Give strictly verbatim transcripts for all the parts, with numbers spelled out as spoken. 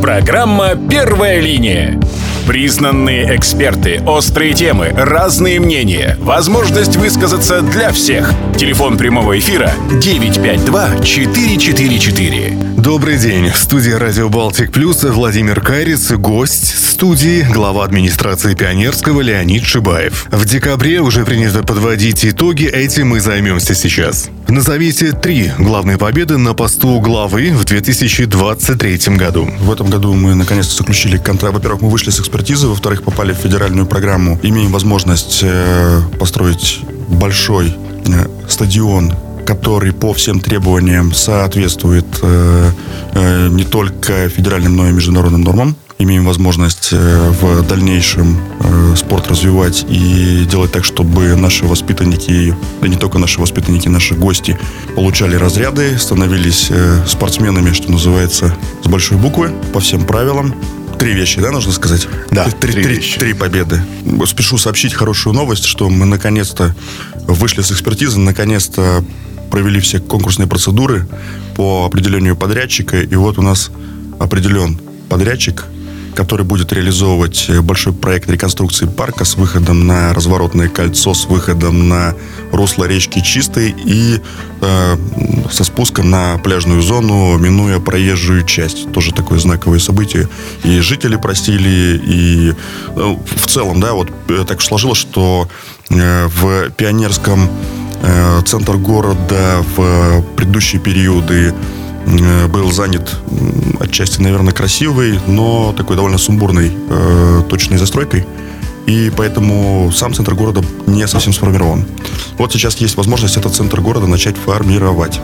Программа «Первая линия». Признанные эксперты, острые темы, разные мнения. Возможность высказаться для всех. Телефон прямого эфира девять пять два четыре четыре четыре. Добрый день. В студии Радио Балтик Плюс Владимир Кайриц, гость студии, глава администрации Пионерского Леонид Шибаев. В декабре уже принято подводить итоги, этим мы займемся сейчас. Назовите три главные победы на посту главы в две тысячи двадцать третьем году. В этом году мы наконец-то заключили контракт. Во-первых, мы вышли с экспертизы, во-вторых, попали в федеральную программу. Имеем возможность э, построить большой э, стадион, который по всем требованиям соответствует э, э, не только федеральным, но и международным нормам. Имеем возможность э, в дальнейшем э, спорт развивать и делать так, чтобы наши воспитанники, да не только наши воспитанники, наши гости получали разряды, становились э, спортсменами, что называется, с большой буквы, по всем правилам. Три вещи, да, нужно сказать? Да, три, три, три, вещи. три победы. Спешу сообщить хорошую новость, что мы наконец-то вышли с экспертизы, наконец-то провели все конкурсные процедуры по определению подрядчика. И вот у нас определен подрядчик, который будет реализовывать большой проект реконструкции парка с выходом на разворотное кольцо, с выходом на русло речки Чистой и э, со спуском на пляжную зону, минуя проезжую часть. Тоже такое знаковое событие. И жители просили, и э, в целом, да, вот так сложилось, что э, в Пионерском э, центр города в предыдущие периоды был занят отчасти, наверное, красивой, но такой довольно сумбурной э, точной застройкой. И поэтому сам центр города не совсем сформирован. Вот сейчас есть возможность этот центр города начать формировать.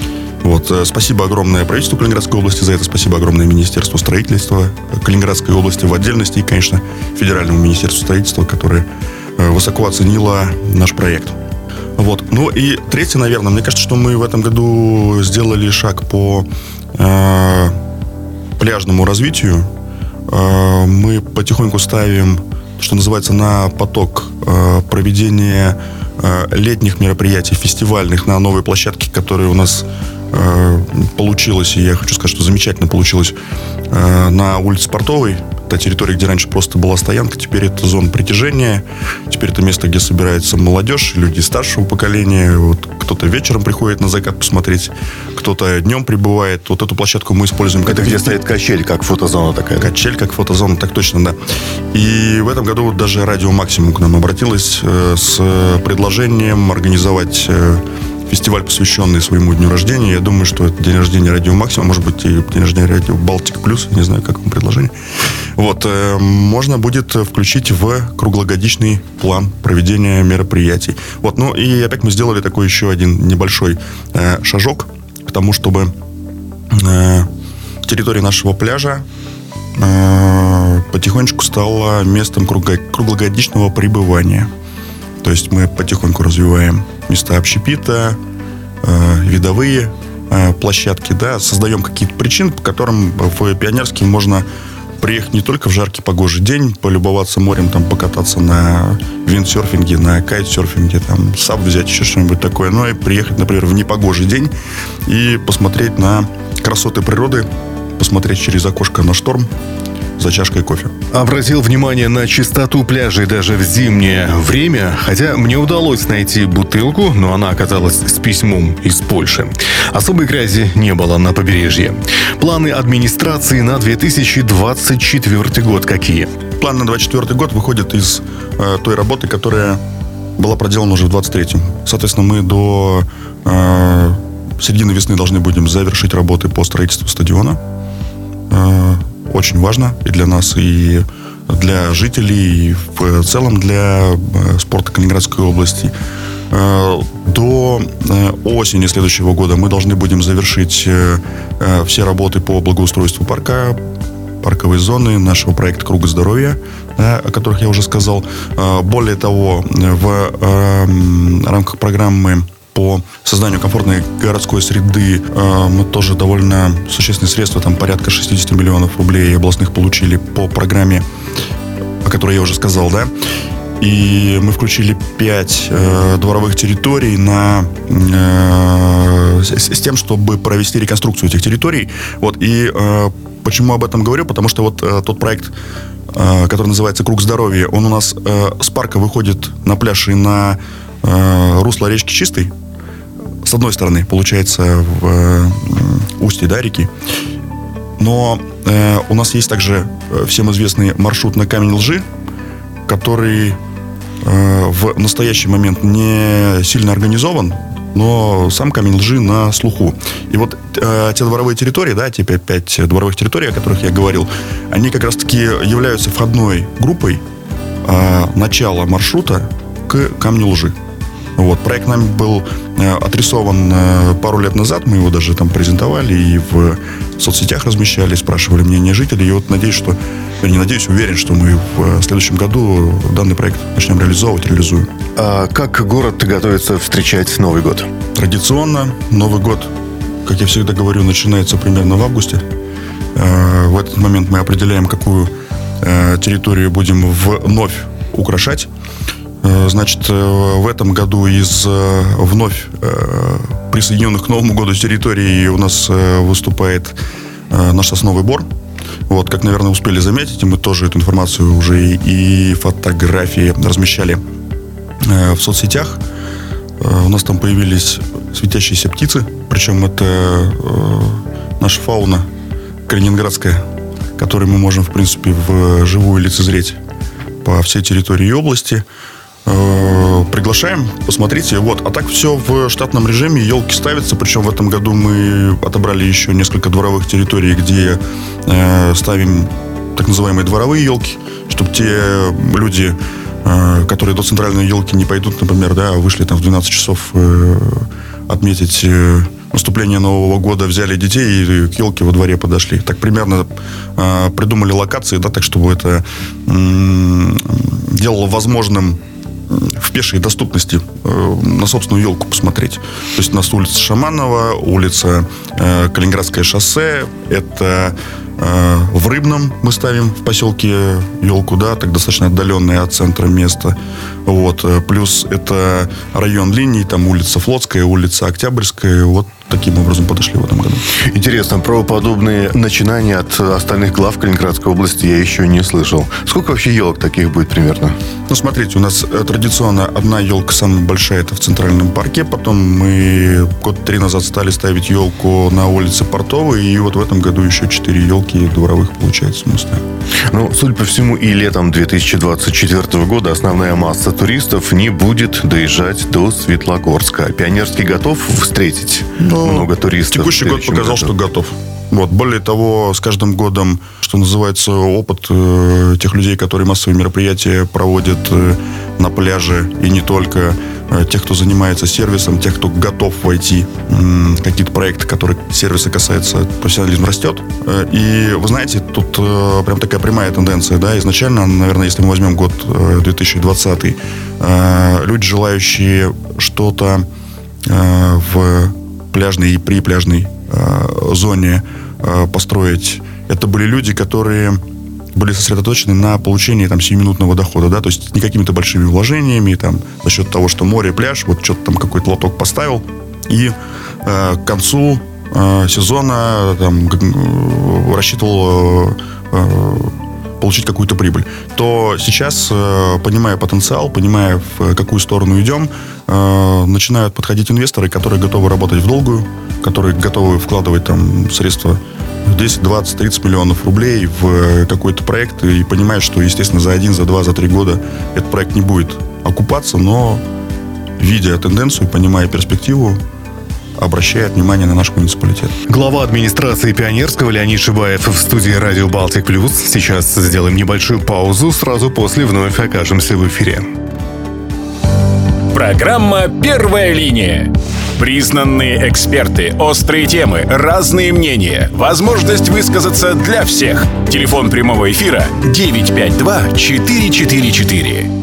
Вот. Спасибо огромное правительству Калининградской области за это. Спасибо огромное Министерству строительства Калининградской области в отдельности. И, конечно, Федеральному министерству строительства, которое высоко оценило наш проект. Вот. Ну и третье, наверное, мне кажется, что мы в этом году сделали шаг по э, пляжному развитию. Э, мы потихоньку ставим, что называется, на поток э, проведения э, летних мероприятий, фестивальных на новой площадке, которая у нас э, получилась, и я хочу сказать, что замечательно получилось, э, на улице Портовой. Та территория, где раньше просто была стоянка, теперь это зона притяжения, теперь это место, где собирается молодежь, люди старшего поколения. Вот кто-то вечером приходит на закат посмотреть, кто-то днем прибывает. Вот эту площадку мы используем. Это где стоит качель, как фотозона такая. Качель, как фотозона, так точно, да. И в этом году вот даже Радио Максимум к нам обратилось э, с предложением организовать э, фестиваль, посвященный своему дню рождения. Я думаю, что это день рождения Радио Максимум, может быть, и день рождения Радио Балтик Плюс, не знаю, как вам предложение. Вот, э, можно будет включить в круглогодичный план проведения мероприятий. Вот, ну и опять мы сделали такой еще один небольшой э, шажок к тому, чтобы э, территория нашего пляжа э, потихонечку стала местом круго- круглогодичного пребывания. То есть мы потихоньку развиваем места общепита, э, видовые э, площадки, да, создаем какие-то причины, по которым в Пионерский можно приехать не только в жаркий погожий день, полюбоваться морем, там, покататься на виндсерфинге, на кайтсерфинге, там, сап взять, еще что-нибудь такое, но и приехать, например, в непогожий день и посмотреть на красоты природы, посмотреть через окошко на шторм за чашкой кофе. Обратил внимание на чистоту пляжей даже в зимнее время, хотя мне удалось найти бутылку, но она оказалась с письмом из Польши. Особой грязи не было на побережье. Планы администрации на две тысячи двадцать четвёртый год какие? План на двадцать четвёртый год выходит из э, той работы, которая была проделана уже в двадцать третьем. Соответственно, мы до э, середины весны должны будем завершить работы по строительству стадиона. Э, Очень важно и для нас, и для жителей, и в целом для спорта Калининградской области. До осени следующего года мы должны будем завершить все работы по благоустройству парка, парковой зоны, нашего проекта «Круга здоровья», да, о которых я уже сказал. Более того, в рамках программы по созданию комфортной городской среды э, мы тоже довольно существенные средства, там порядка шестьдесят миллионов рублей областных получили по программе, о которой я уже сказал, да. И мы включили пять э, дворовых территорий на, э, с, с тем, чтобы провести реконструкцию этих территорий. Вот, и э, почему об этом говорю? Потому что вот э, тот проект, э, который называется «Круг здоровья», он у нас э, с парка выходит на пляж и на э, русло речки Чистой. С одной стороны, получается, в э, устье, да, реки. Но э, у нас есть также всем известный маршрут на Камень Лжи, который э, в настоящий момент не сильно организован, но сам Камень Лжи на слуху. И вот э, те дворовые территории, да, те пять, пять дворовых территорий, о которых я говорил, они как раз-таки являются входной группой э, начала маршрута к Камню Лжи. Вот. Проект нами был э, отрисован э, пару лет назад, мы его даже там презентовали и в соцсетях размещали, спрашивали мнение жителей. И вот надеюсь, что, я не надеюсь, уверен, что мы в следующем году данный проект начнем реализовывать, реализуем. А как город готовится встречать Новый год? Традиционно Новый год, как я всегда говорю, начинается примерно в августе. Э, в этот момент мы определяем, какую э, территорию будем вновь украшать. Значит, в этом году из вновь присоединенных к Новому году территорий у нас выступает наш сосновый бор. Вот, как, наверное, успели заметить, мы тоже эту информацию уже и фотографии размещали в соцсетях. У нас там появились светящиеся птицы, причем это наша фауна калининградская, которую мы можем, в принципе, вживую лицезреть по всей территории области. Приглашаем, посмотрите. Вот. А так все в штатном режиме, елки ставятся. Причем в этом году мы отобрали еще несколько дворовых территорий, где э, ставим так называемые дворовые елки, чтобы те люди, э, которые до центральной елки не пойдут, например, да, вышли там в двенадцать часов э, отметить э, наступление Нового года, взяли детей и к елке во дворе подошли. Так примерно э, придумали локации, да, так чтобы это э, делало возможным в пешей доступности э, на собственную елку посмотреть. То есть у нас улица Шаманова, улица э, Калининградское шоссе. Это э, в Рыбном мы ставим в поселке елку, да, так достаточно отдаленное от центра место. Вот. Плюс это район линий, там улица Флотская, улица Октябрьская. Вот таким образом подошли в этом году. Интересно, про подобные начинания от остальных глав Калининградской области я еще не слышал. Сколько вообще елок таких будет примерно? Ну, смотрите, у нас традиционно одна елка самая большая, это в Центральном парке. Потом мы год три назад стали ставить елку на улице Портовой. И вот в этом году еще четыре елки дворовых, получается, мы ставим. Ну, судя по всему, и летом две тысячи двадцать четвёртого года основная масса туристов не будет доезжать до Светлогорска. Пионерский готов встретить Но много туристов? Текущий год показал, году. что готов. Вот. Более того, с каждым годом, что называется, опыт э, тех людей, которые массовые мероприятия проводят э, на пляже, и не только, э, тех, кто занимается сервисом, тех, кто готов войти э, в какие-то проекты, которые сервиса касаются, профессионализм растет. Э, и вы знаете, тут э, прям такая прямая тенденция, да, изначально, наверное, если мы возьмем год э, две тысячи двадцатый, э, люди, желающие что-то э, в пляжной и припляжной э, зоне э, построить, это были люди, которые были сосредоточены на получении там сиюминутного дохода, да, то есть не какими-то большими вложениями, там, за счет того, что море, пляж, вот что-то там какой-то лоток поставил, и э, к концу э, сезона там, э, рассчитывал э, э, получить какую-то прибыль. То сейчас, э, понимая потенциал, понимая, в какую сторону идем, э, начинают подходить инвесторы, которые готовы работать в долгую, которые готовы вкладывать там средства десять, двадцать, тридцать миллионов рублей в какой-то проект и понимают, что, естественно, за один, за два, за три года этот проект не будет окупаться, но, видя тенденцию, понимая перспективу, обращает внимание на наш муниципалитет. Глава администрации Пионерского Леонид Шибаев в студии Радио Балтик Плюс. Сейчас сделаем небольшую паузу, сразу после вновь окажемся в эфире. Программа «Первая линия». Признанные эксперты, острые темы, разные мнения. Возможность высказаться для всех. Телефон прямого эфира девять пять два четыре четыре четыре.